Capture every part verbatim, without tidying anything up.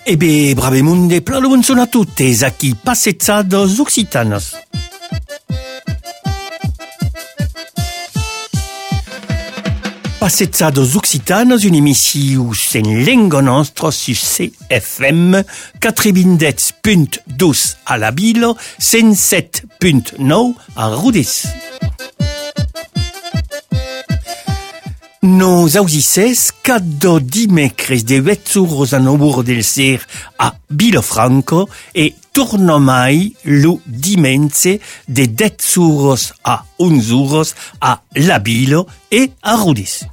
E beh, brave monde, plano buongiorno a tutti, a chi passezzados occitanos. Passezzados occitanos, une émission en langue nostra sur C F M quatre-vingt-dix punt dos à la Bilo, cent sept punt nou à Rodez. Nos audices, cada dimecres de huit euros a nou euros del ser a Vilafranca e torna mai lo dimense de dez euros a onze euros a la Bilo e a Rodez.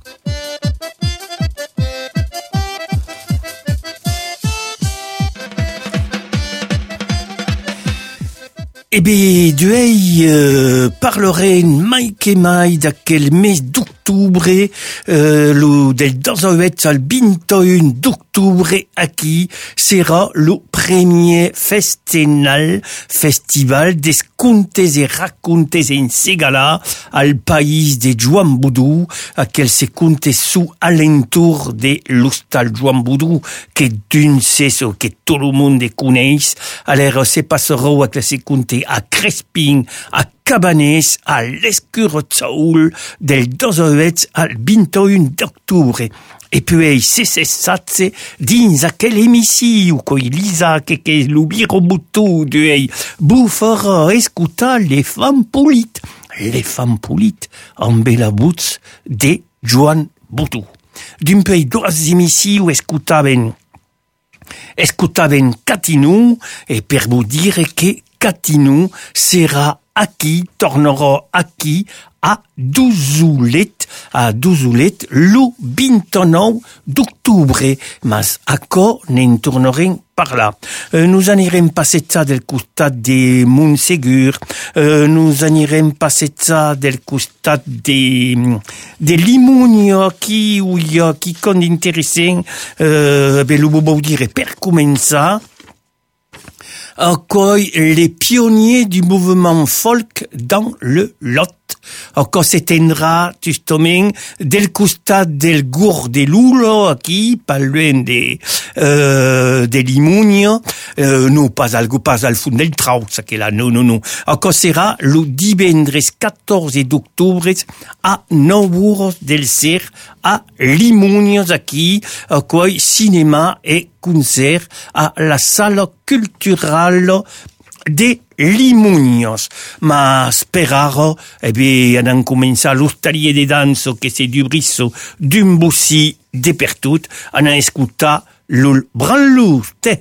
Eh bien, duei euh, parlerem mai que mai d'aquel mes d'octubre, euh, lo del dix-huit al vingt-et-un d'octubre aquí sera le premier festival, festival des contes et racontes en Segala al país de Joan Boudou, aquel se conte su alentour de l'hostal Joan Boudou, que d'un seso que tout le monde coneix, alors se passera aquel se conte a Crespin, a Cabanès, a l'Escurzaoul, del dix-huit al vingt-et-un d'octubre. Et puis, se cessatse dins aquel émissi, ou coi lisa que que l'ubiro boutou duei, bufara escutar les femmes polites, les femmes polites, en bella bouts de Joan Boudou. D'un peu deux émissi où escutaven, escutaven Catinou, et per vous dire que Catinou sera aquí, tornera aquí, a Douzoulet, a Douzoulet, le vingt-neuf d'octubre. Mas acco n'en tornerem par là. Euh, nous anirem passejar del costat de Montsegur, euh, nous anirem passejar del costat de, de Limonio, aquí, où il y a qui compte intéressant, euh, ben, le beau dire, per començar, accueille les pionniers du mouvement folk dans le Lot. Encore s'éteindra justement del costat del Gour de Lulo, aquí, pas loin de, euh, de Limonio, euh, non, pas al, pas al fond del Trau, ça que là, non, non, non. Encore sera le divendres quatorze d'octobre à neuf euros del ser à Limonio, aquí, accueille cinéma et concert à la salle culturale de Limonios. Ma speraro, eh bien, on a commencé l'hostalier de danse que c'est du brisso d'un boussi de pertout, on a écouté l'ul branlou, te.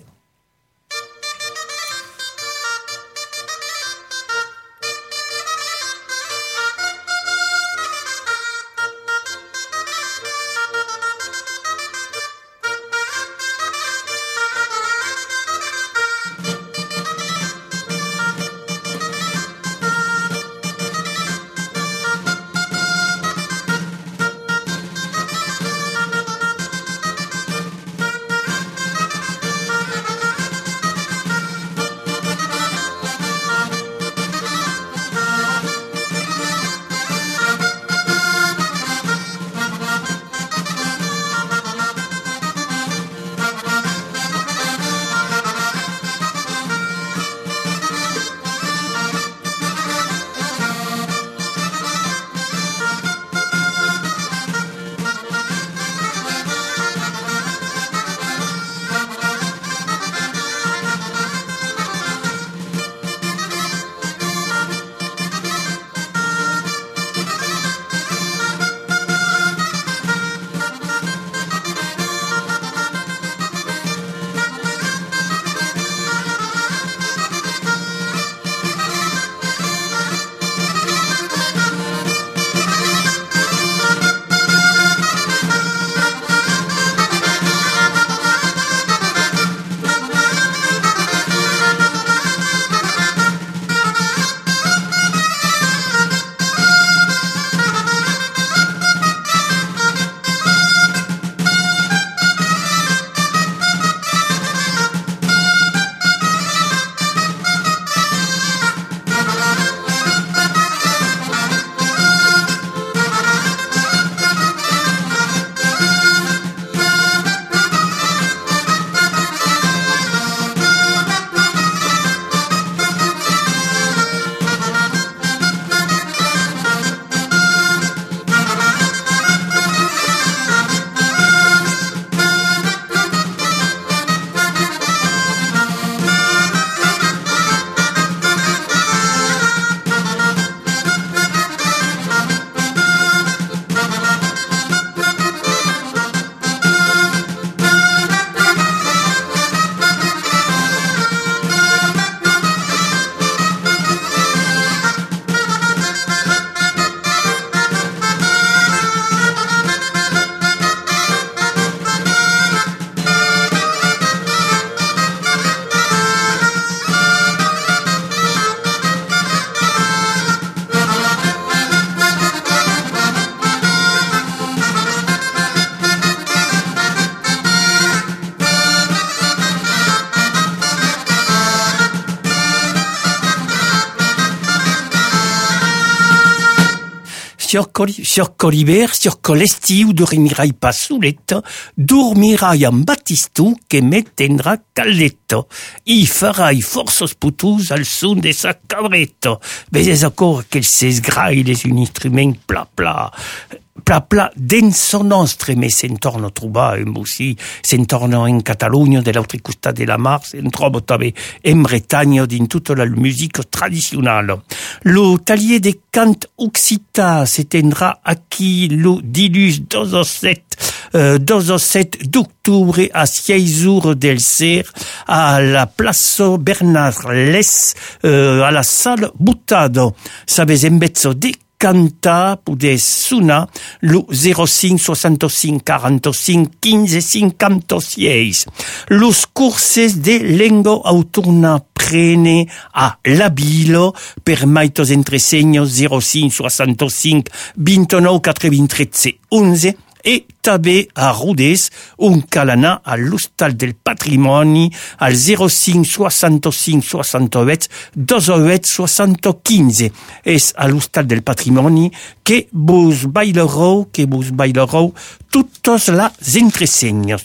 sur coli, sur coliber, sur colestiu, dormirai pas suletto, dormirai en battistou che mettendra calletto. I farai forços putus al son de sa cabretto. Vezes ancora che s'esgrai les un instrument pla pla. Pla pla denso nostre, me se'n torna a trobar en Bussi, se'n torna en Catalunya, de l'altre costat de la mar, se'n troba també en Bretagna, din tota la musica tradicionale. Lo talier de cant occità s'etendrà aquí lo dilus dosset, euh, dosset d'octubre a seis heures del ser a la Plaça Bernard Les, euh, a la salle Buttado. Sabes en bezzo de canta pude sunar lo zero cinc sessantacinc quaranta-cinc quinze cinquanta-seis. Los curses de lengua autorna prene a Labilo per maitos entresegnos zero cinc sessantacinc ventinove quatre-vingt-tretze onze e també a Rodés, un calana a l'Hostal del Patrimoni al zero cinc sessantacinc seixanta-vuit vint-i-vuit seixanta quinze. És a l'Hostal del Patrimoni que vos bailareu, que vos bailareu totes les entresenyes.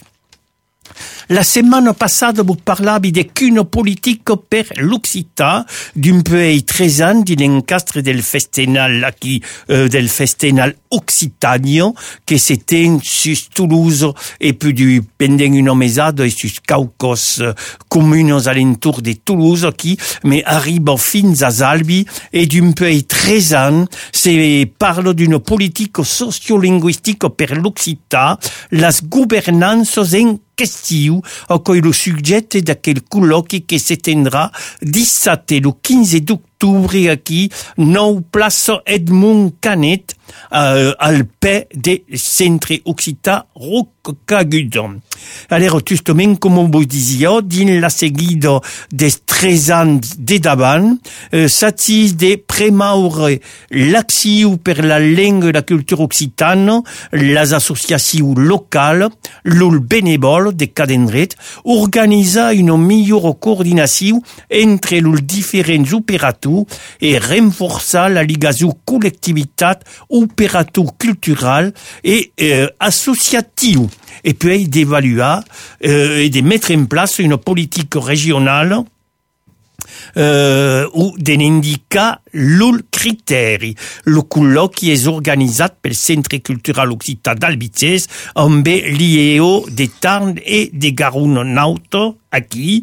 La setmana passada vos parlavi de cuno politico per l'Occità, d'un peu tres ans din encastre del festenal aquí, euh, del festenal occitanio, que s'eten sus Toulouse e più du pendent una mesada e sus caucos uh, comunos alentour de Toulouse aquí, me arriba fins a Salvi e d'un peu tres ans se parla d'un politico sociolinguistico per l'Occità, las governances en question, a cui lo suggette d'aquel colloqui che s'etendrà dissabte lo quinze d'octubre aquí, nou plaça Edmond Canet, uh, al pe de centre occità Roccagudan. Alors, justament, com vos disia, din la seguida des tres anys de davant, uh, s'atis de premaure l'acció per la lengua i la cultura occitana, les associacions locales, l'ul benevol de cada endret, organitzar una millor coordinació entre els diferents operators e renforçar la ligació collectivitat operator cultural et euh, associatiu. Et puis d'évaluer euh, et de mettre en place une politique régionale Uh, ou de n'indicar l'ul criteri. Lo colloqui és organitzat pel Centre Cultural Occità d'Albicès amb l'I E O de Tarn e de Garona-Nauta aquí,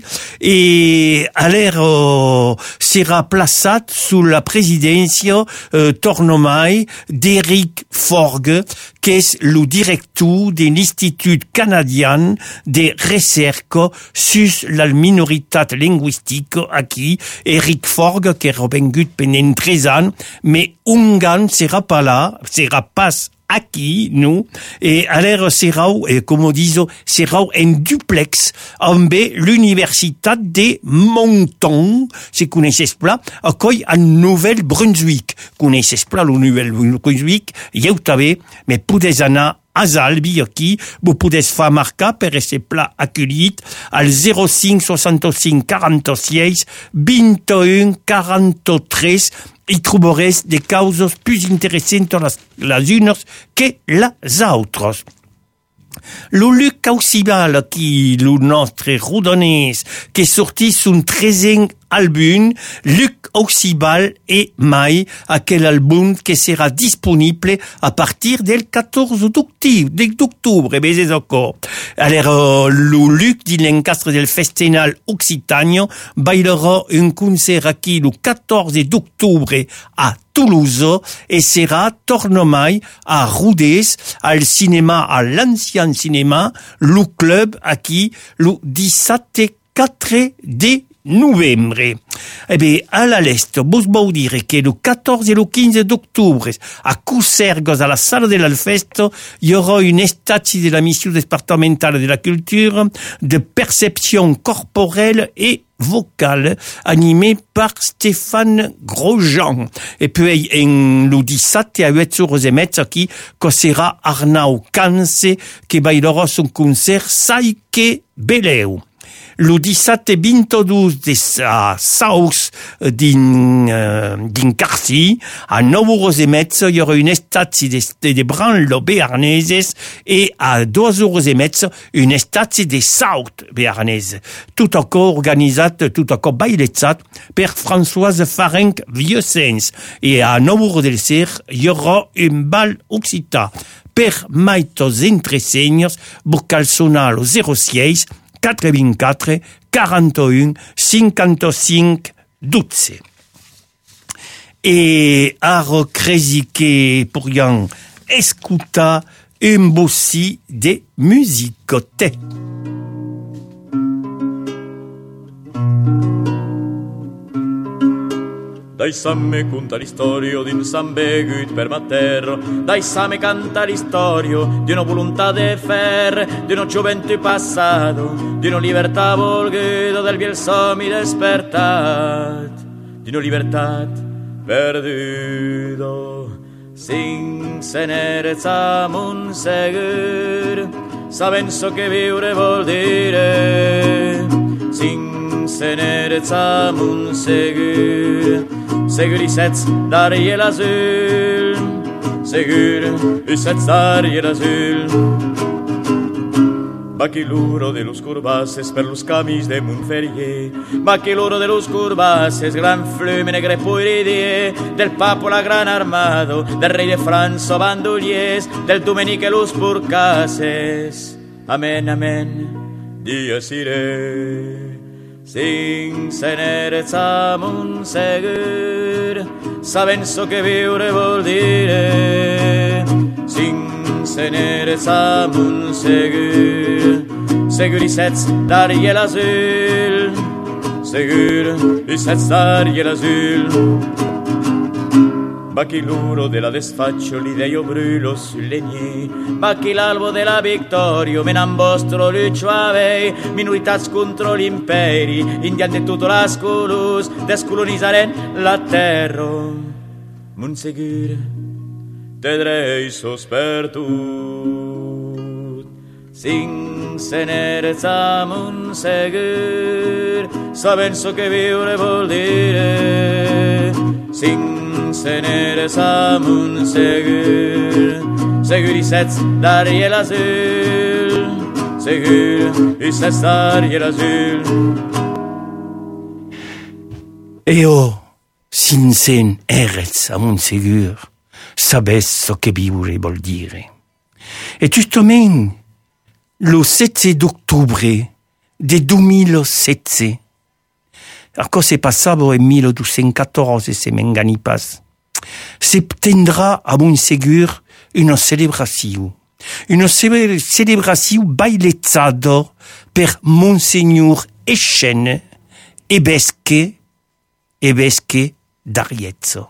et alors uh, sera plaçat sous la présidència uh, tornomai d'Eric Forgue, que és le director de l'Institut Canadien de Recerca sus la minoritat lingüistica aquí, Eric Forgue, que era vengut pendent tres anys, mais un gan sera pas là, sera pas aquí, nous, et alors sera, et comme diso, sera en duplex amb l'Universitat de Moncton, si coneixes pla, acoi a Nouvelle-Brunswick. Coneixes pla la Nouvelle-Brunswick, ja ho també, mais podes anar a Salvi aquí, vous podes fer marcar per ese pla acollit al zero cinc sessantacinc quaranta-sis vint-i-u quaranta-tres. I trobaràs de causes plus interessantes les, les unes que les altres. Lo Luc Aucibal, qui le nostre rodonès, que sortit son treizième album, Luc Aucibal et mai, aquel album que sera disponible à partir del quatorze d'octubre, mais c'est encore. Alors, le Luc din l'encastre del Festenal Occitanio bailara un concert aquí le quatorze d'octubre à Toulouse et sera tornomai à Rodés, al cinéma, à l'ancien cinéma, le club aquí le dissabte quatre de novembre. Eh bien, à la l'est, vos vau dire que le quatorze et le quinze d'octubre, à Coussergues, à la salle de l'Alfesto, il y aura une statue de la mission départementale de la culture, de perception corporelle et vocale, animée par Stéphane Grosjean. Et puis, en le dissabte à huit heures et mezza, qui, que sera Arnau Canse, qui bailera son concert Saike Beleu. lo dissabte vintidós de sa saus din, uh, din Carcí, a nou euros e mezzo, hi aura un estazi de, de, de branlo bearneses e a dos euros e mezzo un estazi de saut bearnese. Tot aco organitzat, tot aco bailetzat per Françoise Farenc Vieuxens. E a nou euros del ser hi aura un bal occità. Per maitos entresenyos, vos cal sonar lo zero seis quatre vingt-quatre quarante-un cinquante-cinq dotze. E aro crezi que pourriam escutar un bossi de musicote. Dai samme conta l'istorio di un San Begut per Matterro, dai samme canta l'istorio di una volontà de fer, di una gioventù passato, di una libertà volguta del viel sommi despertat, di una libertà perduto, senza nerezza mon segur, sapenso che vivere vuol dire, senza nerezza mon segur, segur i sets dargli l'asul, segur i sets dargli l'asul. Bachi l'uro de los curbases per los camis de Montferrier, bachi l'uro de los curbases, gran flume negre puridie, del papo la gran armado, del rey de Francia bandoliers, del Domenique los purcases. Amen, amen, dies ire. Senza nerezza mon segur, sapenso che vivere vuol dire, senza nerezza mon segur, segur i sets dargli l'asul, segur i sets dargli l'asul. Bachi l'uro della desfaccio, l'idea io brulo sul legni, bachi l'albo della vittoria, menambostro luccio avei, minoritats contro l'imperi, indian de tutto la sculus, descolonizzaren la terra. Mon segur, tedrei sospertut, senza nerezza mon segur, sapenso che vivere vuol dire, senza nerezza mon segur, segur i sets dargli l'asul, segur i sets dargli l'asul. Eo, senza nerezza mon segur, sapesso che vivere vuol dire. E giustamente, lo sette d'ottobre de duemilasette, a cosa passava en mille douze quatorze, se m'engani pas, se tendrà a mon segur una celebrazione. Una celebrazione bailezzata per Monsignor Etienne Ebesque, Ebesque d'Ariezzo.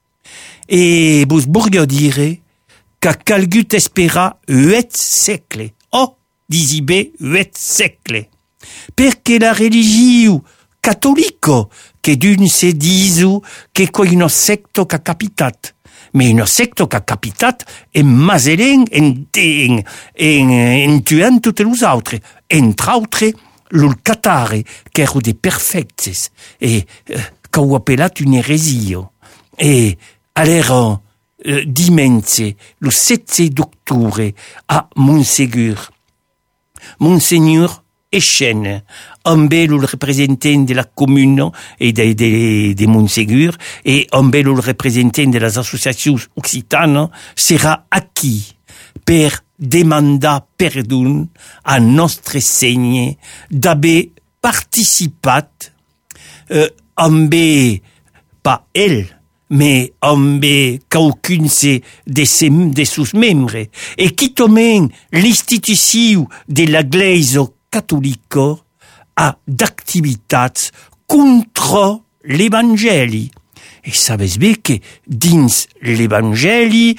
E vos voglio dire che calgut espera huit secle, oh, disibe huit secle, perché la religione cattolico che d'un se disu che co una secto che ha capitat, ma una secto che ha capitat en Mazelen en, en, en, en tuant tutte los autres, entre autres l'ul Catare, che ero de perfectes, e eh, che ho appellat un eresio. E all'era eh, dimense, lo sette d'octubre, a Monsegur, Monsignor Etienne, ambè il representant de la commune et de, de, de Monsegur, et ambè il representant de les associations occitanes, sera aquí per demandar perdó a Nostre Seigne d'haver participat eh, ambè, pas elle, mais ambè qualcun de, ses, de sus membres, et qui tomen l'institution de l'Eglésia cattolica a d'activitats contra l'Evangeli. E sabes bé que dins l'Evangeli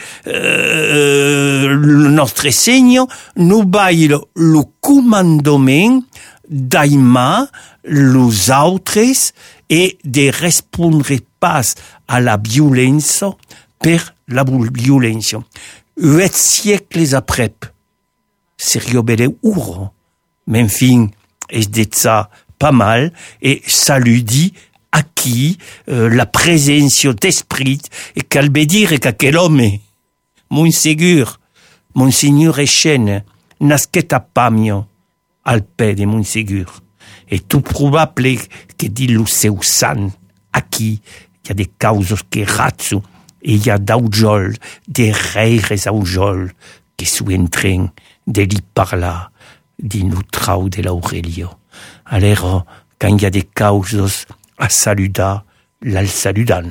eh, el nostre Senyor no baila lo comandament d'aimar los autres e de respondre pas a la violència per la violència. Huit siècles après, serio belle uro, mais enfin, et de ça pas mal, et ça lui dit à qui euh, la présence d'esprit, et qu'elle veut dire qu'à homme, Montségur, Monseigneur Echene, nasquet a Pamio, al pe de Montségur. Et tout probable que dit le seu san, à qui il y a des causes que razzu, et il y a d'aujol, des reires aujol, qui sont en train de lui parler din le trau de l'Aurelio. Alors, quand il y a des causes à saluda, l'al saludan.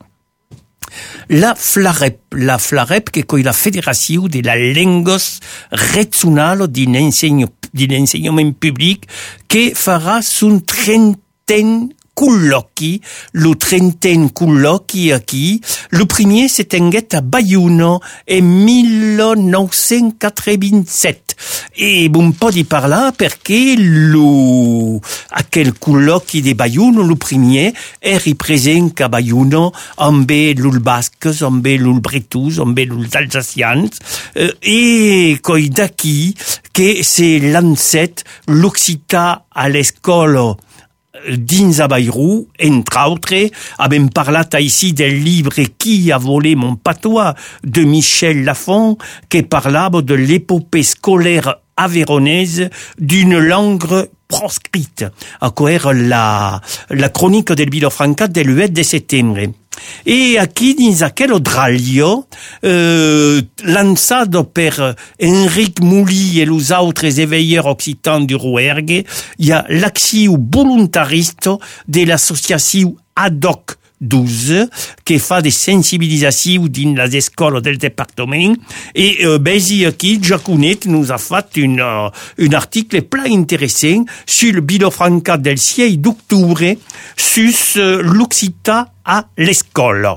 La FLAREP, la FLAREP che è la Federazione della Lengos Regionale di l'enseignement public che farà sun trentaine colloqui, le trentaine colloqui aquí. Le premier s'est tenguet à Bayonne en mille neuf cent quatre-vingt-sept. Et bon pas di parlar perché lo, aquel colloqui de Bayonne, le premier, est représent à Bayonne, amb l'ul basques, amb l'ul bretous, amb l'ul alsacians, euh, et coi d'aquí, que c'est l'ancêtre, l'occitan à l'école dins a Bayrou, entre autres, avem parlat ici del livre Qui a volé mon patois de Michel Lafon, qui parlava de l'épopée scolaire avéronaise d'une langue proscrite. A quoi la, la chronique del Vilafranca del huit de septembre. E aquí, dins aquel draglio, euh, lançado per Enric Mouli et los autres éveilleurs occitans du Rouergue, il y a l'acció voluntariste de l'associació ad hoc douze, que fa de sensibilisació dins les escoles del departament, et euh, besi aquí, Jaconet nous a fait une, uh, un article plein intéressant sur le Vilafranca del six d'octobre, sur uh, l'occitan à l'école.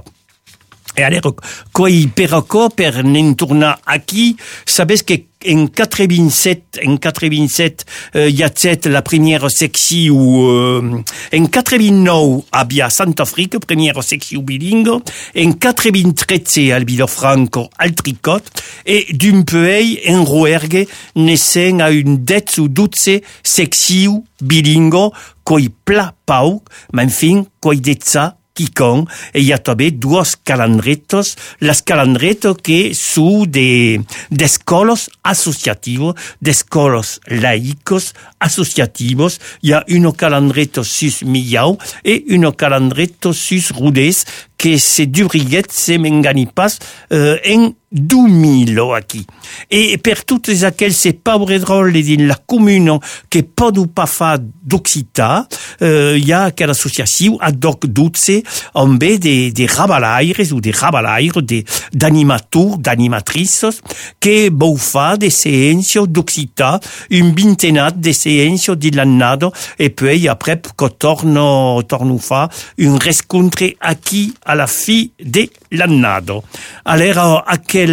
Et alors, coi perco per n'en tornar aquí, sabes que en quatre-vingt-sept, en quatre-vingt-sept, il euh, y a la première section, euh, en quatre-vingt-neuf, à Saint-Afrique, première section bilingue, en quatre-vingt-treize, al Vilafranca, al Tricot, et d'un peu, en Rouergue, naissent à une dette ou douze section bilingue, coi pla pau, mais enfin, coi de ça, Kikon, et il y a també dos calandretos, las calandretos que sont des, d'escoles associativos, d'escoles laicos associativos. Il y a un calandreto sus Millau et un calandreto sus Rodés, que se duriguet se m'enganipas euh, en deux mille aquí. Et per toutes aquelles ces pauvres drôles din la commune que poden pas fa d'occitan, euh, il y a aquella associació ad hoc douze amb de, de rabalaires ou de rabalaires, de, d'animators, d'animatrices, que vau fa de séances d'occitan, un vintenat de séances de l'annado, et puis après, que torno, torno fa un rescontre aquí à la fi de l'annado. Alors, aquel,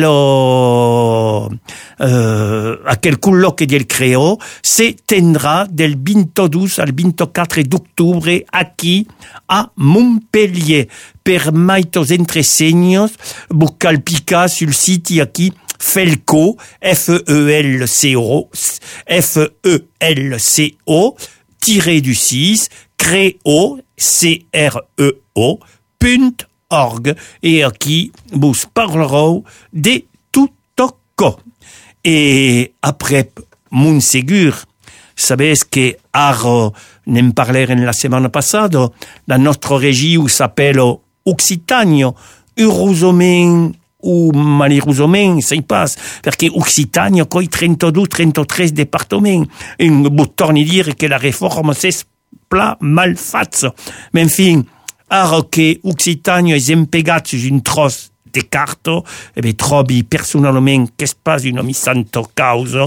euh, aquel colloque del Creo se tendrà del vintidós al vintiquatre d'octubre aquí a Montpellier. Per maitos entresenyos, vos cal picar sul siti aquí Felco, F E L C O, F E L C O, tiré du six, Creo, C R E O, punt org, et aquí vous parlerons de tout co. Et après Montségur, savez que ar n'en parlèrent la semaine passada, la notre région s'appelle Occitanie, heureusement ou malheureusement, ça y passe, parce que Occitanie, quoi, trentadou, trentatrés départements. Et vous tornez dire que la réforme, c'est plat mal faite. Mais enfin, ara que Occitanie est impegat sur une trosse de cartes, e bien, trobi personnellement qu'est-ce pas une misante cause.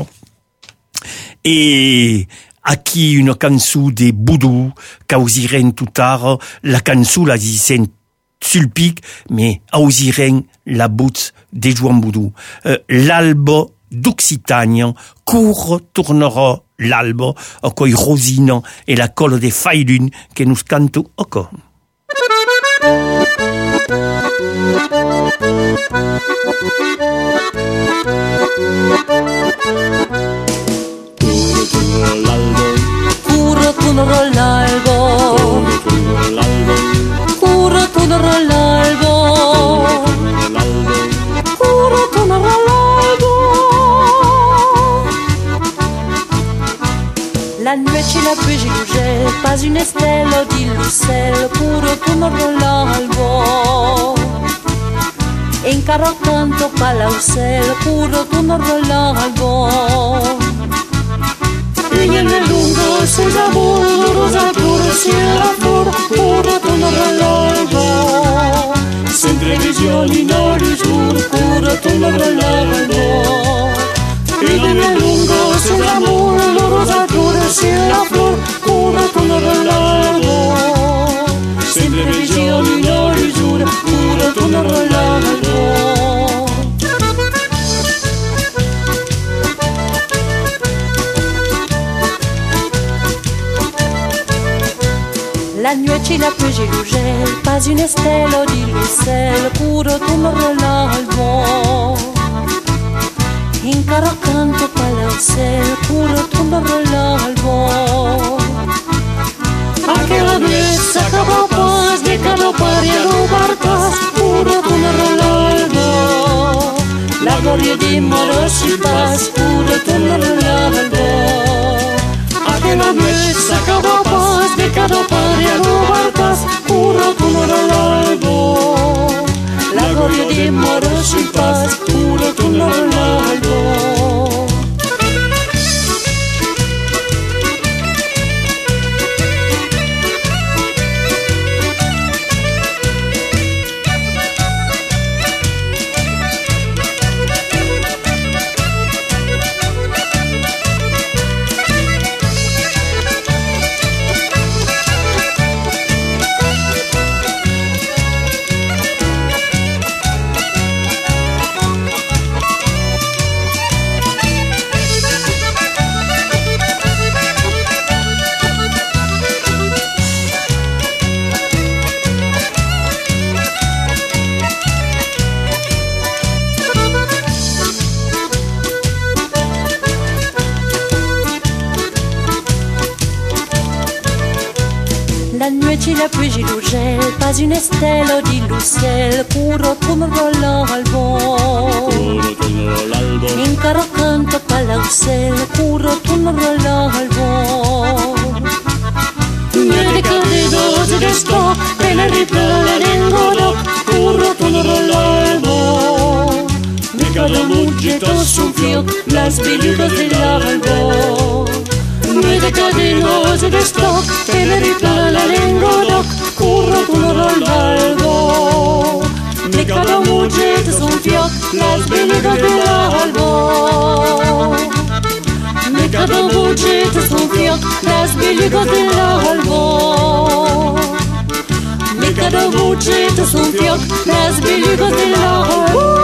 Et aquí une cançon de Boudou, causiren tout tard, la cançon la disen sulpic, mais ausiren la bout de Joan Boudou. Euh, l'albo d'Occitanie, court tournera l'albo, au coi Rosino et la colle de Failune que nous canto au corps. La nuit la più giluge, pas une stella di lucel, puro turno l'albo. E in carro accanto palausel, puro turno l'albo. E nel lungo senza burro, rosa puro, sierra puro, puro turno l'albo. Sempre visioni no risur, puro turno l'albo. E nel lungo senza burro, rosa puro, sierra puro, puro turno l'albo. Sempre visioni no risur, puro turno l'albo. La nuit la più gelugel, pas une stella di lucel, puro turno l'albo. In carro accanto palausel, puro turno l'albo. Anche la messa capapas de calopari a rubartas, puro turno l'albo. La gloria di morositas, puro turno l'albo. Anche la messa capapas de calopari a rubartas, puro turno l'albo. La gloria di morositas, puro turno l'albo. La più gelugel, pas une stella di lucel, puro turno l'albo. In carro accanto palausel, puro turno l'albo. Niente candido de sto, per la riplala rengono, puro turno l'albo. Me cada muchito su fio, las biligas dell'albo. Niente cadenos de stock, Tenerife la lengua doc, curro turno l'albo. Me cada muchito son fioc, las biligas dell'albo. Me cada muchito son fioc, las biligas dell'albo. Me cada muchito son fioc, las biligas dell'albo.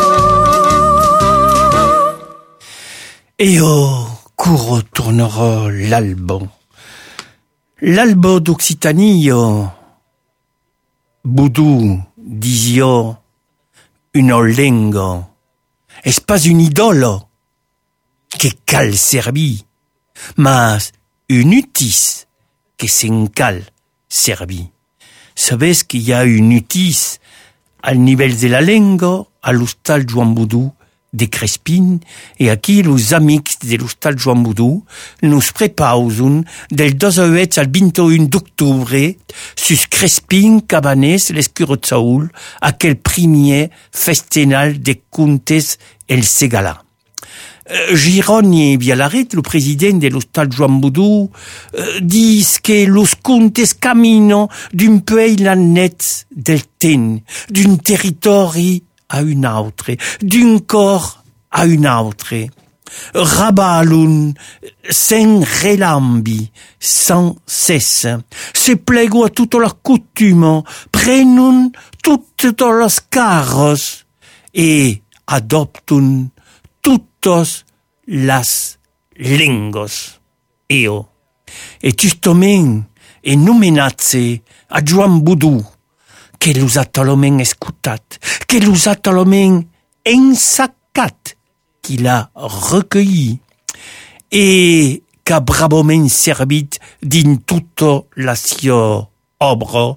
Io curro tornerò l'albo. L'albo d'Occitanie, Boudou, disio, una lingua, es pas un idolo, che cal servi, mas un utis, que sen cal servi. Sabes qu'il y a un utis al nivel de la lingua, à l'hostal Joan Boudou, de Crespin, et aquí los amics de l'hostal Joan Boudou nos prepausen del dos a huet al vint i un d'octubre sus Crespin, Cabanès, l'Escurotzaoul, aquel premier festival de contes el Segala. Uh, Gironi Vialaret, le président de l'hostal Joan Boudou, uh, dis que los contes camino d'un pays la net del ten, d'un territori à une autre, d'un corps à une autre. Rabalun, sen relambi, sans cesse, se plego a toute la coutume, prenun toutes las carros, et adoptun toutes las lingos. Eo, et justement, e nomenatse a Joan Boudou, que los ha talomen escutat, que los ha talomen ensacat, qu'il a recueilli, et qu'a bravament servit din toute la sio obra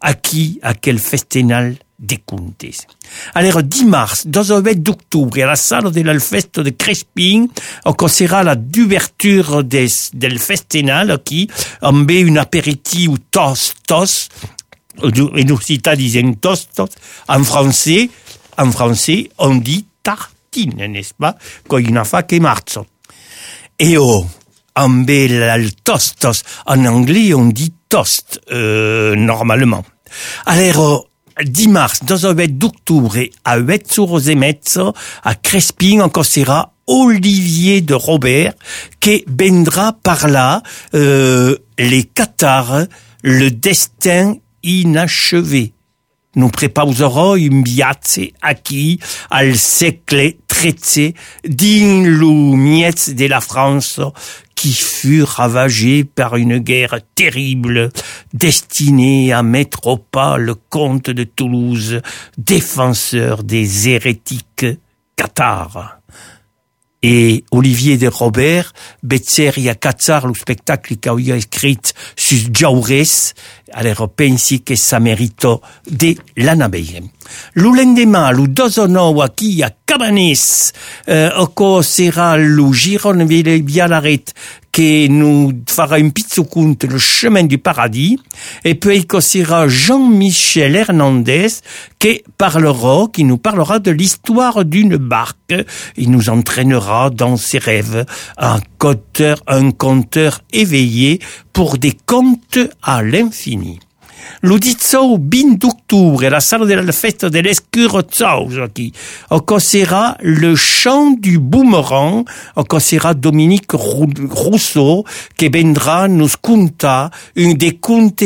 aquí aquel festinal de contes. Alors, dix mars, dans un huit d'octobre, à la salle de l'Alfesto de Crespin, on sera la d'ouverture des, del festinal, qui, amb un apéritif ou tostos, en occità disent tostos, en français, en français, on dit tartine, n'est-ce pas? Quand il n'a fa que marzo. Et oh, amb el tostos, en anglais, on dit toast, euh, normalement. Alors, dix mars, dans un huit d'octobre, à huit jours et mezzo, à Crespin, on sera Olivier de Robert, qui vendra par là, euh, les Cathares, le destin inachevé. Nous préparerons un viaggio aquí al segle treize din lo miez de la France qui fut ravagée par une guerre terrible destinée à mettre au pas le comte de Toulouse, défenseur des hérétiques cathares. Et Olivier de Robert, Betzer a cazzar lo spectacle qu'avia écrit sus Jaurès, alors pensi que ça mérite de l'anabeille. Lo lendemain, lo dozo nou aquí a Cabanès, euh, oko sera lo Giron Vialaret, que nous fera un petit compte le chemin du paradis, et puis que sera Jean-Michel Hernandez, qui parlera, qui nous parlera de l'histoire d'une barque. Il nous entraînera dans ses rêves, un conteur, un conteur éveillé pour des contes à l'infini. Lo diciotto d'octobre, à la salle de la fête de l'Escurozzaus, qui sera le chant du boomerang, sera Dominique Rousseau, qui vendra nous conta un des contes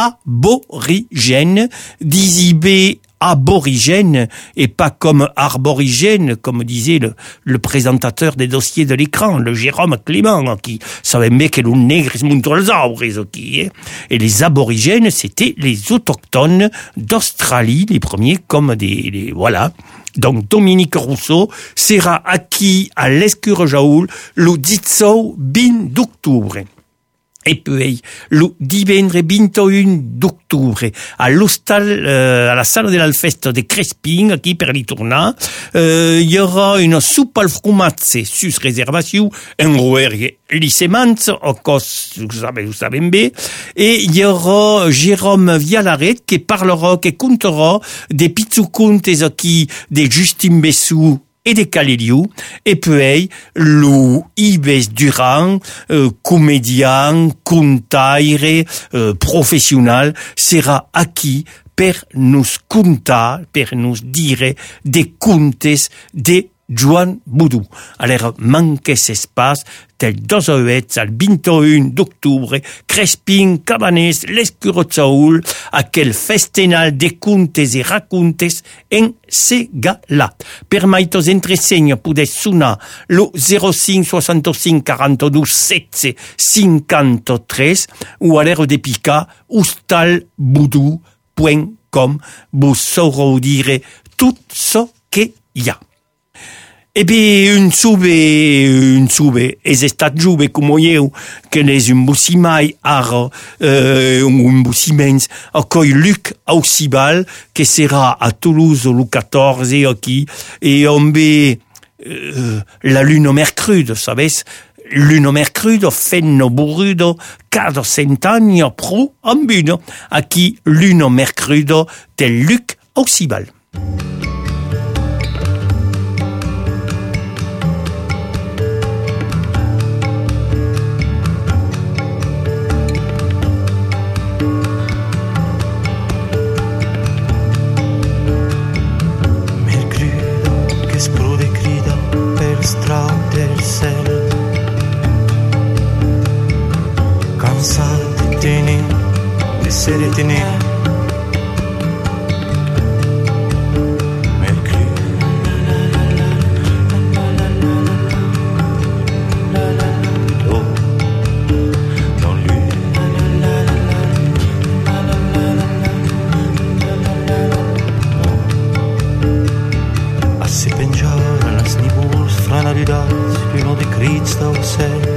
aborigènes, d'Isibé aborigène et pas comme arborigène, comme disait le, le présentateur des dossiers de l'écran, le Jérôme Clément, qui savait bien que les nègres montent les arbres, qui, et les aborigènes, c'était les autochtones d'Australie, les premiers comme des, les, voilà. Donc, Dominique Rousseau sera acquis à l'Escurozzaus le diciotto d'octobre. Et puis, le divendre vingt-et-un d'octobre, à l'hostal, euh, à la salle de l'Alfesto de Crespin, qui per ritornar, euh, il y aura une soupe al frumazze sus réservation, un rouer lissemans, au cos, vous savez, vous savez bien, et il y aura Jérôme Vialaret, qui parlera, qui comptera des pizzucontes qui, des Justin Bessou, et des Caleliou, et puis, le Ibes Durand, euh, comédien, contaire, euh, professionnel, sera acquis per nous contar, per nous dire des contes de Joan Boudou. Alors, manque cet espace, tel dix-huit al vingt-et-un d'octobre, Crespin, Cabanès, l'Escurozzaus, aquel festinal de contes et racontes en Segala. Per maitos entresegna pudes sonar lo zero cinc soixante-cinq quarante-deux setze cinquante-tres ou à l'air de pica hostalboudou point com. Vous saurez dire tout ce qu'il y a. E beh, un sube, un sube, es estat jove como eu, que n'es un bussimai ara, euh, un bussimens, a coi Luc Aucibal, que sera a Toulouse le quatorze aquí, et on be euh, la lune mercrudo, sabes? L'uno mercrudo, fenno burrudo, cada cent'anni pro ambuno, aquí l'uno mercrudo del Luc Aucibal. Essere tenere oh, dans lui a se pengiare las nibus franalidades l'uno de Cristo sei.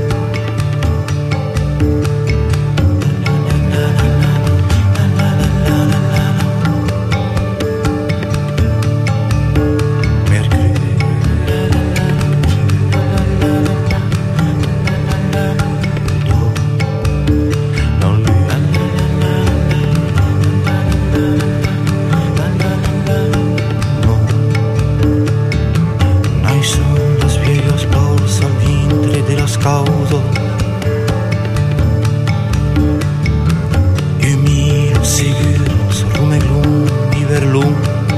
scauso. Umilo, sicuro, rumelum, iverlum.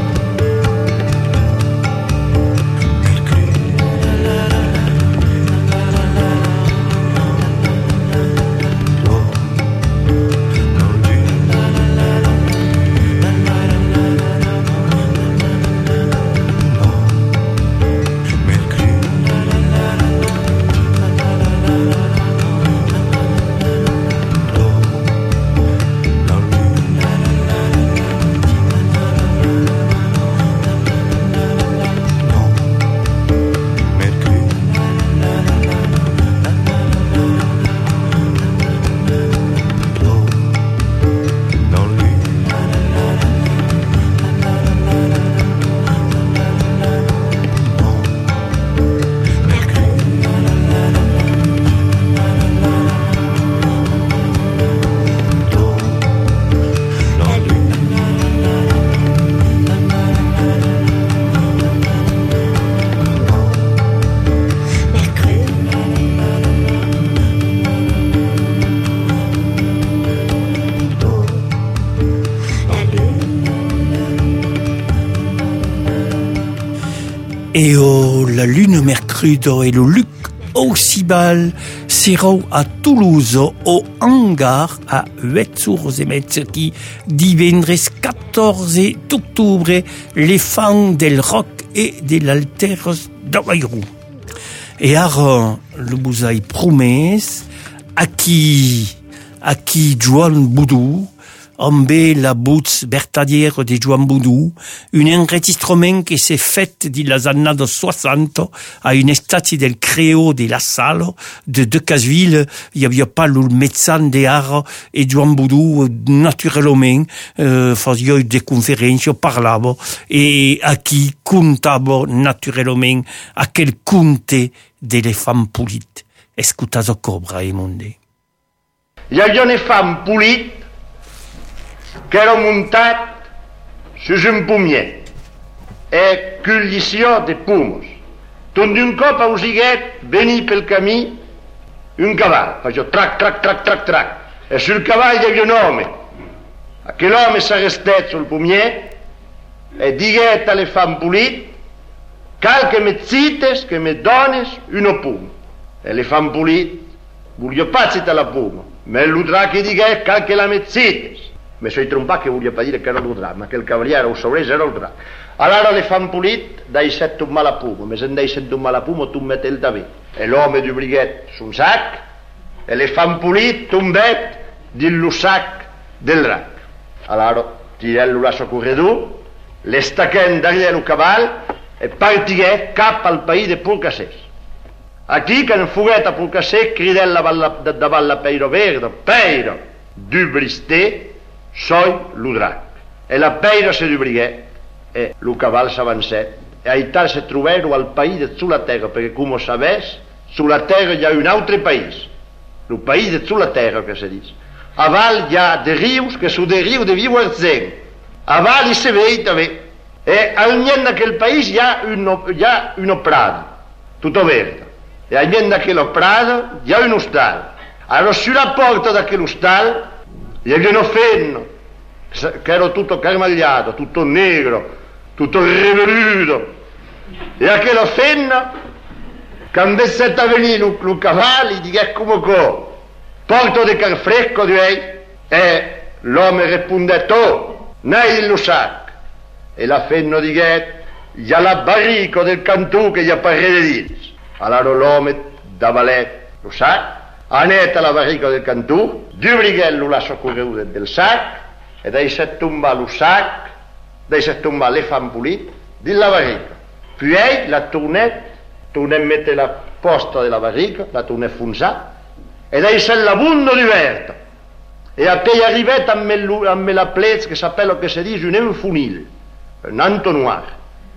Et oh, la lune mercrudo et le Luc Ossibal sera à Toulouse au hangar à Huetzourzemet qui divendres quatorze d'octobre les fans del rock et de l'alteros d'Avairou. Et alors, le bousaille promet à qui, à qui Joan Boudou, Ambe la boots vertadière de Joan Boudou, un enregistrement qui s'est fait di las annados soixante à une estate del Creo de la Salle de Decazeville. Il n'y avait pas le médecin de art et Joan Boudou, naturellement, euh, faisait des conférences, parlava, et à qui contava naturellement à quel compte des femmes polites. Escutas o cobra, Emonde. Il y a une femme polites qui era montat sur un pommier et cullició de pomos. Tot d'un cop ausiguet venir pel camí un cavall, faig trac, trac, trac, trac, trac. E sul cavall hi havia un home. Aquell home s'arrestet sul pommier e diguet a le fam polit cal que me cites, que me dones una puma. E le fam polit volia pas citar la puma, ma l'udrà che diguet cal que la me cites. Me soy trompat che volia pas dire che era l'udrà, ma che il cavaliere ho sabrés era l'udrà. Allora le fam polit deixet tomar la puma, me se'n deixet tomar la puma, tu metel també. E l'home du briguet son sac, e le fam polit tombet dins lo sac del drac. Allora tirel-lo la socorredor, l'estaquem darrere el cavall e partiguet cap al país de Purcassés. Aquí, que en foguet a Purcassés, cridel davant la peiro verda, peiro du bristé, soy lo drac. E la peira se dubriguet, e lo cavall s'avancet, e aital se trobero al país de sulla terra, perché, come sabés, sulla terra hi ha un altre país, lo país de sulla terra, que se dice. A val hi ha de rius, que su de riu de viu arzent, a val hi se vei també, e al nien d'aquell país hi ha uno, hi ha uno prado, tutto verde, e al nien d'aquell prado hi ha un hostal. Allora sulla porta d'aquell hostal hi havia un fenno, che era tutto carmagliato, tutto negro, tutto riveruto, e a quella fenna, quando è a venire un cavallo, gli dice come co, porto di carfresco di lei, e l'uomo risponde, oh, nei lo sac, e la fenna dice, gli ha la barrico del cantù che gli appare di dire. Allora l'uomo dava lei lo sac, aneta la barrica del cantù, due brighello la soccorruta del sac, e dai se tomba lo sac, dai se tomba le fam pulit, di la barrica. Puis la tournet, tournet mette la posta della barrica, la tournet funsa, e dai se la bundo diverta. E a te arrivet a me, a me la plez, che s'appelle che si dice un enfunil, un entonnoir.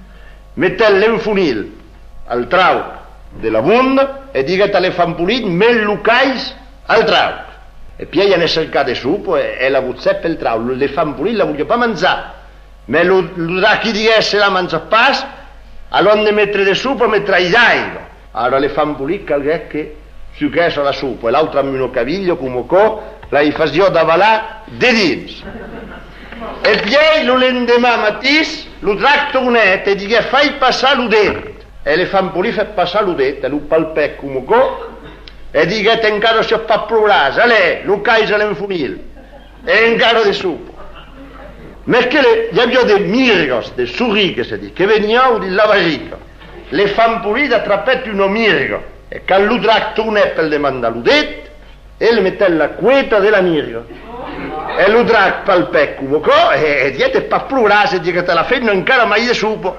Mette l'enfunil al trau della bunda e diguet alle fam pulit, me lucais al trau. E poi ne cercate supo e, e la buzzè per il trau, le fam pulit la voglio pas mangiare. Me lo, lo da chi di essere la mangia pas, allora ne mettere de supo e mettere i daigo. Allora le fam pulit calghe che su questo la supo, e l'altro a mio caviglio, come co, la faccio da valà de dins. E poi lo lendemà mattis, lo tracto un'ete e dice fai passare l'udet. E le fan pulire fa passare l'udet, e lo palpec come co, e dice te incaro si fa plurasa, lei, lo caisa l'enfumil, e incaro de supo. Perché gli abbiamo dei mirgos, dei surri che si dice, che venivano di lavarico. Le fan pulire da trappetto uno mirgo, e che lo tracto un'ete per demandare l'udet, e le mette la queta della mirgo. E lo drag palpec come co, e diete pa plurasa, e dice te la fenno ancora mai de supo.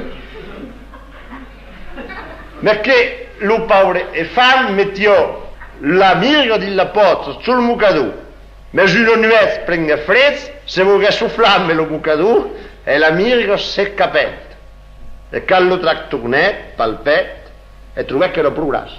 Perché lo paure e fan mettiò la mirga della pozza sul mucadù, ma se non nuez prende freddo, se vuole sofflarme lo mucadù, e la mirga secca aperta. E callo tractunet, palpet, e trovè che lo pluras.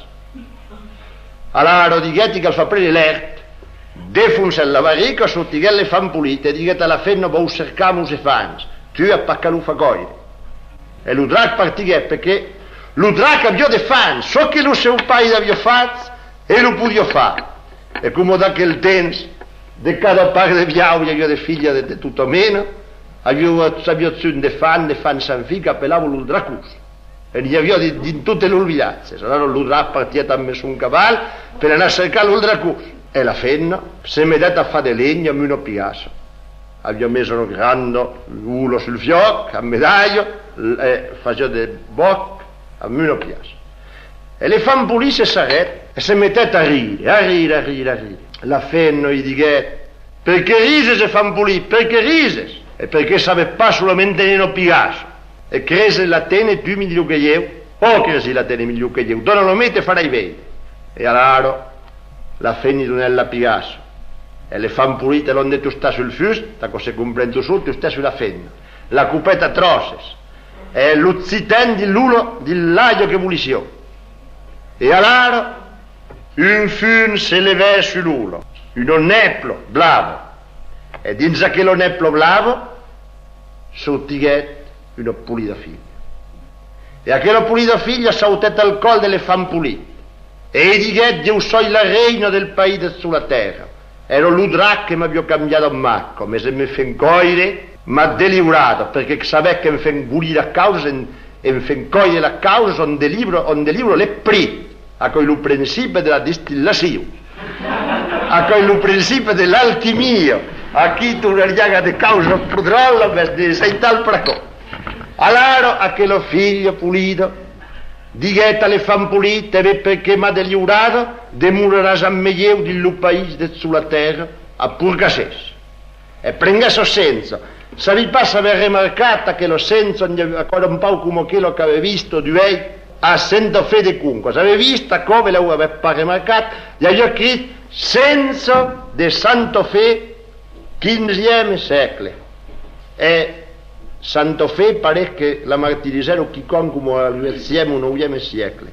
Allora dighetti che fa prendere l'ert, defunse la varica, sottighe le fan pulite, dighetti alla fenno va cercamo se fans, tu a paccalu fa coire. E lo drag partighe perché lo drag abbia de fan, so che lo se un paio d'abbia fatto e lo podio fare. E come da quel tempo, de cada parte de viauglia, io de figlia de, de tutto meno, abbia sabiozione de fan, de fan san fica, appellavo lo dracus. E gli aveva di, di tutte le ulviazze. Allora lo drag partia da su un cavallo per andare a cercare lo dracus. E la fenna se mi dette a fare legno a mio piasso. Abbiamo messo un grande ulo sul fiocco, a medaglio, e faceva del bocco a mio piasso. E le fan pulisse s'arrête e si mettette a ridere, a ridere, a ridere, a ridere. La fenna gli disse, perché rise se fan pulire, perché rise? E perché sapeva pas solamente nel piasso. E crese la tene più migliore che io, o cresi la tene migliore che io, dove lo mette farai vedere. E allora la fenna non la piasso. E le fan pulite l'onde tu sta sul fusto, da cosa comprendo su, tu sta sulla fenna. La cupetta trosses. E l'uzziten di l'ulo di l'aglio che vulisio. E allora un fun se levè sull'ulo, un neplo blavo. E dinza che lo neplo blavo, sottighet una pulita figlia. E a quella pulita figlia sautetta al col delle fan pulite. E dighet io sono la reina del paese sulla terra. Ero l'udra che mi abbia cambiato macco, come se mi fencoire, ma deliberato, perché sapeva che mi fengulire a causa e mi fencoire la causa sono de libro, on de libro le pri, a cui il principio della distillazione, a cui il principio dell'alchimia, a chi tu una riaga di causa prodrolla, per sei tal praco. Allora, a che lo figlio pulito, dighetta le fan pulite, perché mi ha deliberato, demurerà a meglio del paese sulla terra, a purgases. E prengasso senso. Se vi passa aver rimarcato che lo senso ancora un po' come quello che avevo visto di lei a Santa Fede Cunco, se aveva visto come l'aveva pas rimarcato, gli avevo scritto senso di Santa Fe quindième secolo. E Santa Fe pare che la martirizzarono chicon come al ventième o neuvième secolo.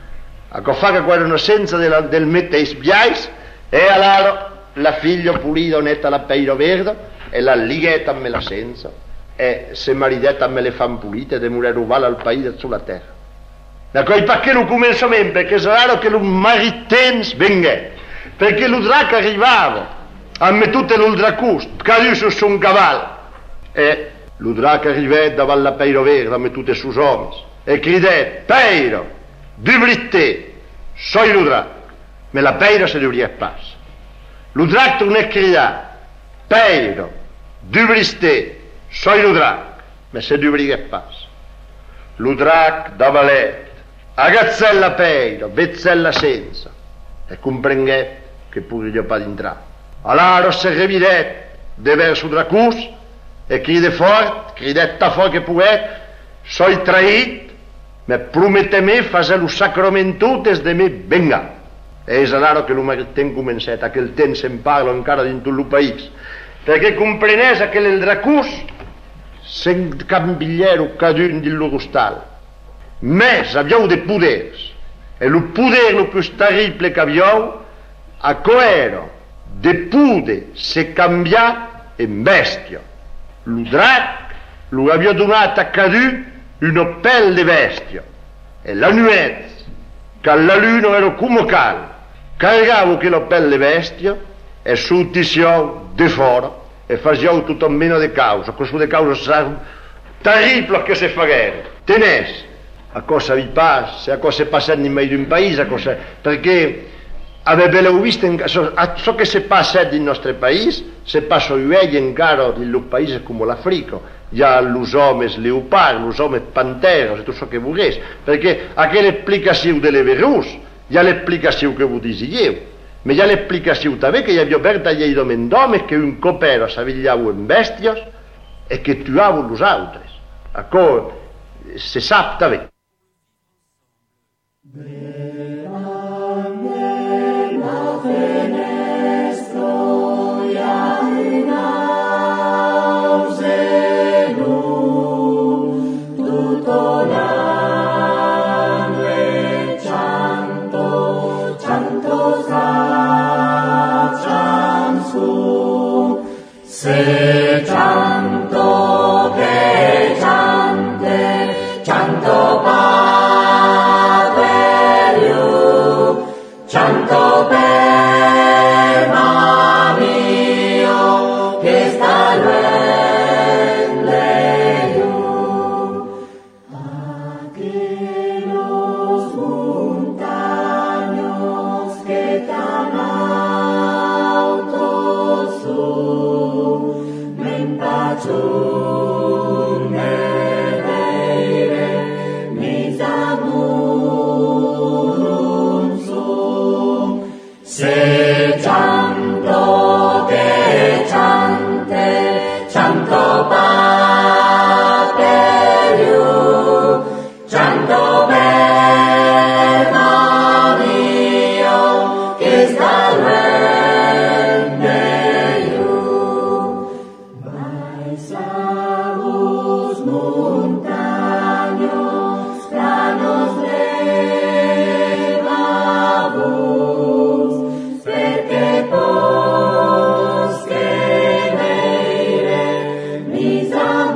A fare quello senso della, del metteis biais, e allora la figlia pulita netta la peiro verde, e la lighetta me la senza, e se maridetta me le fan pulite, de morire uguale al paese sulla terra. Da quei perché lo commencement, perché sarà che lo maritens venga, perché lo drac arrivava, a me tutte l'uldracus, caduto su un cavallo, e lo drac arrivava davanti alla peiro verde, a me tutte su uomini, e cridè, peiro, dubrité, soi lo drac, ma la peiro se dovrebbe passare. Lo drac non è cridato, peiro, dubriste, soi lo drac, ma se dovrebbe passare. Lo drac da valet, a gazzella peiro, vezzella senza, e comprendete che pure gli ho pas entrare. Allora se revidet de verso dracus, e cride fort, cridetta fort che puet, soi traït, ma prometteme fase lo sacramentutes de me venga. E és allora che lo mariten comencet, a quel temps se'n parla encara dintre lo país, perché comprenès que el dracus se'n cambillero cadun di loro stal. Mes abbiamo de poders, e lo poder lo più terrible che abbiamo, a coero de pude se cambiar in bestia. Lo drac lo abbia donato a cadù una pelle de bestia, e la nuet che la luna era come calma, caricavo quella belle bestia e su tissio di fuori e facevo tutto a meno di causa, questo di causa sarà terribile che si fa guerra. Tenesse, a cosa vi passa, a cosa è passato in medio di un paese, a cosa, perché avevo visto, in, so, a ciò che si passa nel nostro paese, si passa in caro in un paese come l'Africa. Già los hommes leopards, los hommes panteras, tutto ciò che volesse, perché a che l'esplicazione delle virus, già l'esplicazione che vi dico io, ma già l'esplicazione també che io per tagliare i domendome che un copero s'avigliava in bestios e che tuava los altres. A co se sap també. Se canto che cante, canto per you, canto per mio che sta luende you. Aquellos montaños que tan altos son, me impaccion de veire mis amores son. Se canto che cante, canto per you, canto per mio che sta luende you. Vais a los montaños, planos levavos, perché pos che veire mis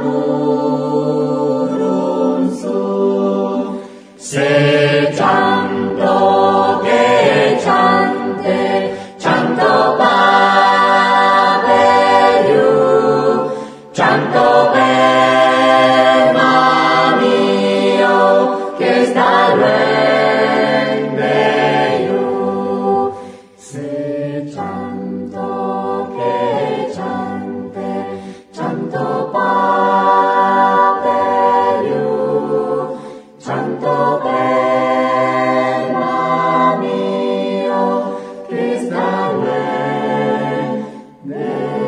amores son. Se canto che cante, canto per you, canto per mio che sta luende you. Se canto che cante, canto per you, canto per mio che sta luende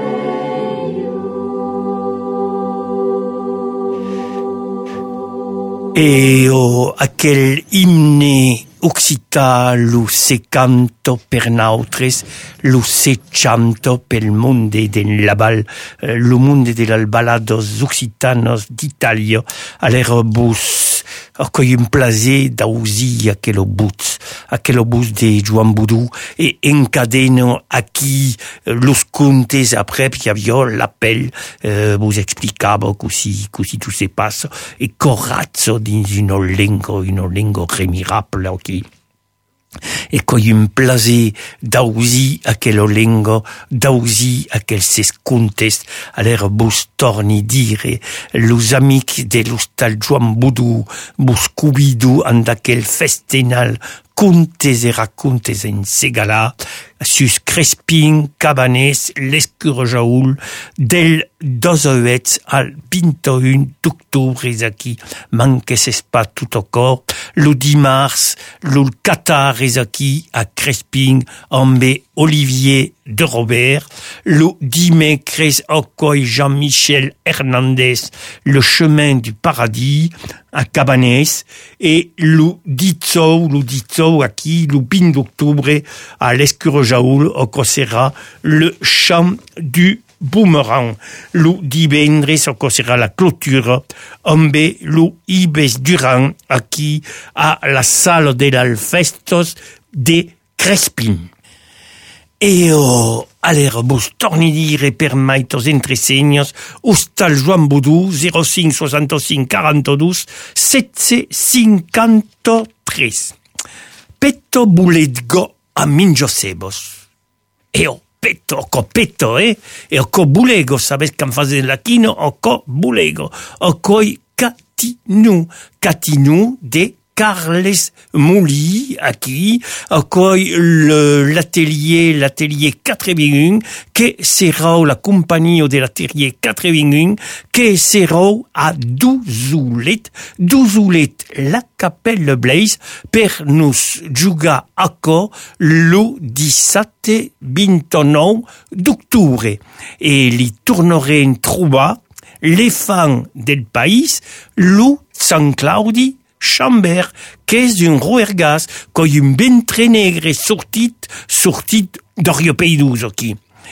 you. E o aquel himne occità lo se canto per nautres, lo se chanto pel monde del labal, eh, lo monde del balados occitanos d'Italia, all'era bus, orcoi un plaisir d'ausi aquel bus, aquel bus de Joan Boudou, e encadeno aquí eh, los contes après, puis avio l'appel, eh, vos explicavo così, così tu se passa, e corazzo din una lingua, una lingua remirable, ok. E coi un plaisir d'ausi aquella lingua, d'ausi aquel ses contes, all'era bus torni dire, los amics de l'hostal Joan Boudou, bus cubidu and aquel festinal, contes e racontes en segala, sus Crespin, Cabanès, l'Escurjaoul, del dozoet al vinto un d'octubre aquí, manques es pas tout encore, lo dimarts, lo Qatar es aquí, a Crespin, ambe Olivier de Robert, lo dimecres okoi Jean-Michel Hernandez, le chemin du paradis, à Cabanès, et lo ditzou, lo ditzou aquí, lo vingt d'octubre, à l'Escurjaoul, ocosera le chant du boomerang. Lo divendres ocosera la clôture, ambe lo Ibes Durand, aquí, à la salle de l'Alfestos de Crespin. E o all'era bus torni dire per maitos entresegnos, hostal Joan Boudou, zero cinc soixante-cinq quarante-deux sept cent cinquante-trois. petto buledgo a mingiosebos. E o petto, o co petto, eh? E o co bulego, sabes qu'en faze latino, o co bulego. O coi catinu, catinu de Carles Mouli, aquí, coi l'atelier, l'atelier quatre-vingt-un, que sera la compagnie de l'atelier quatre-vingt-un, que sera a Douzulet, Douzulet, la Capelle Blaise, per nous jugar a co lo dissabte vinti-nou d'octubre. E li tornaren trobar les fans del país, lo Sant Claudi Chambert, qu'és un roergas, coi un ventre negre sortit, sortit d'Orio Peidus, aquí.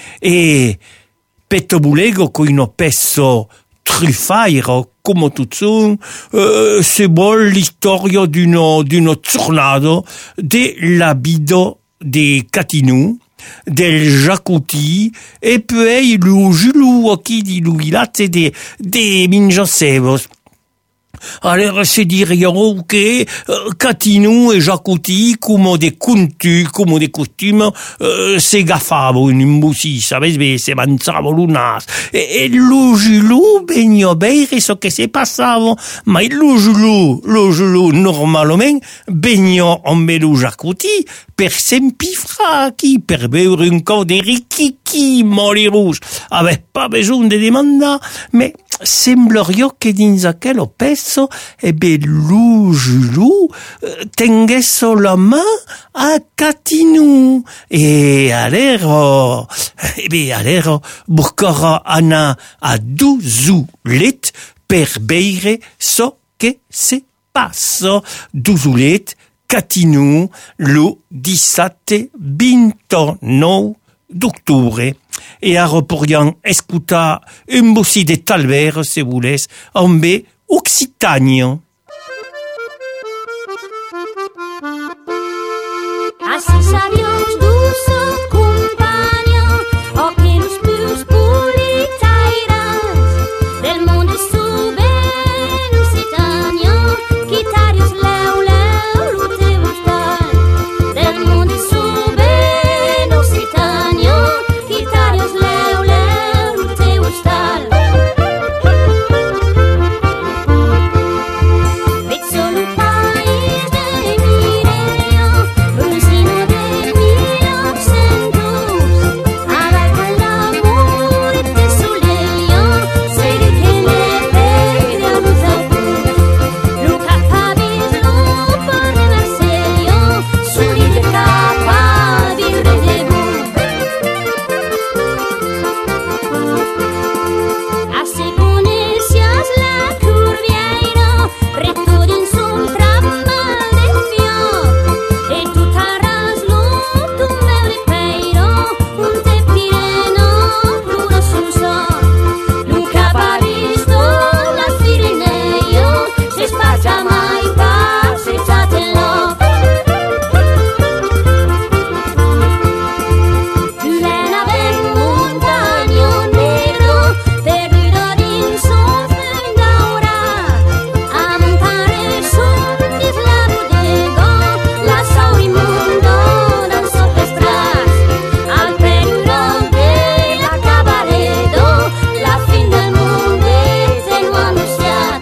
E petto bulego, coi no pesso truffairo, come tutto, uh, se vol l'istoria d'uno, d'uno tornado, de la bido de Catinou, del Jacouti, e poi lo Julou, aquí, di l'Uilate de, de Minjosevos. Alors, se dirions que euh, Catinou et Jacouti, comme des contus, comme des costumes, euh, se gaffavo in un bussi, sabes, se mangiavo l'unas. E, e lo Julou, benio beire so che se passavo, ma lo Julou, lo Julou, normalmente, benio en melo Jacouti, per sempifra qui, per beure un co de riquiqui, moli rouge. Ave pas besoin de demandar, mais semblerio che dins aquel pesso ebe lo Julou tenguesso la main a Catinou e alero ebe alero buscora ana a Douzulet per beire so che se passo Douzulet Catinou lo dissabte vinti-nou d'octubre. E ara podríem escutar un bossi de Talver, se voles, amb Occitània. Así sabios dulce compagno, o que los plus politairas del mundo suben Occitània, quitarios leu leu lo te gustan, del mundo suben Occitània, quitarios leu leu lo te gustan. Vet solo país de Mireio, Brusino de mil ochocientos, abar con l'amor de Soleil, sei di che le peghe a Luzapur, lo capabis lo parle Marseglio, soli de capa viure de bun. A se conesias la curvieiro, retto din son trammal de fior, e tu tarras lo tu meu ripeiro, un te pireno pluro sul sol. Nunca va visto la Fireneo, se spargia mai passeggiatelo. Lena ben montagno negro, perduto din son daura, a montare son dis la bodega, la saurimundo non sopestras, al perduto de la cabaredo, la fin del mondo te lo annunciat.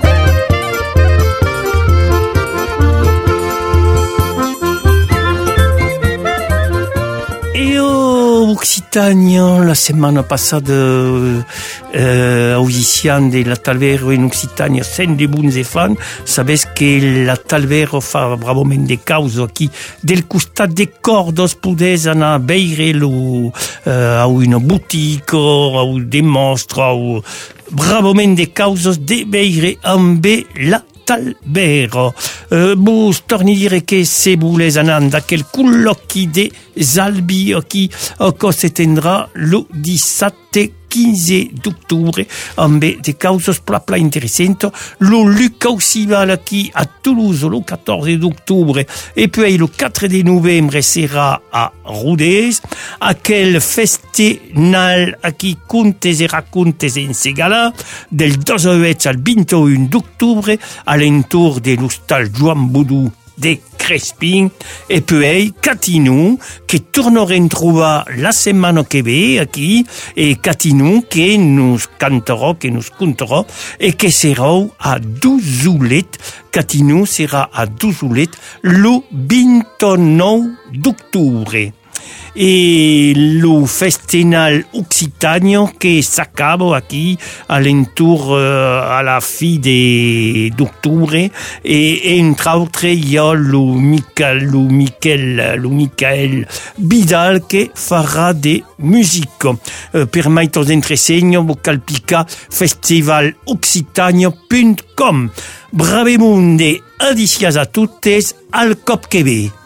E o Occitània, la setmana passada, euh, audician de la Talvero en Occitània, sen de buns e fan, sabes que la Talvero fa bravament de causa aquí, del costat de Cordos podes anar a beire lo, uh, a una botica, a un demostra, a bravament de causes de beire amb la Talvero. Uh, vos torni dire que se voles anar d'aquel col·loqui de Zalbi aquí, que se tindrà lo dissabte quinze d'octubre, amb de causes pla pla interessant. Lo Lucaucival aquí a Toulouse, lo catorze d'octubre, e poi lo quatre de novembre serà a Rodez, aquel festinal aquí contes e racontes en Segala, del dosauet al vinti-un d'octubre, a l'entour de l'hostal Joan Bodou de Crespin e poi Catinou che torneremo a trovare la settimana che ve aquí e Catinou che nos canterà, che nos conterà e che sarà a Duzulet. Catinou sarà a Duzulet lo ventinove d'ottobre. E lo festival occitaneo che s'acaba aquí all'intor uh, alla fine d'ottobre e entre altre io lo Michael lo Michael lo Michael Bidal che farà de musica uh, per mai tos entresegno vocal pica festival occitaneo punto com. Brave monde, adicias a tuttes al cop che ve.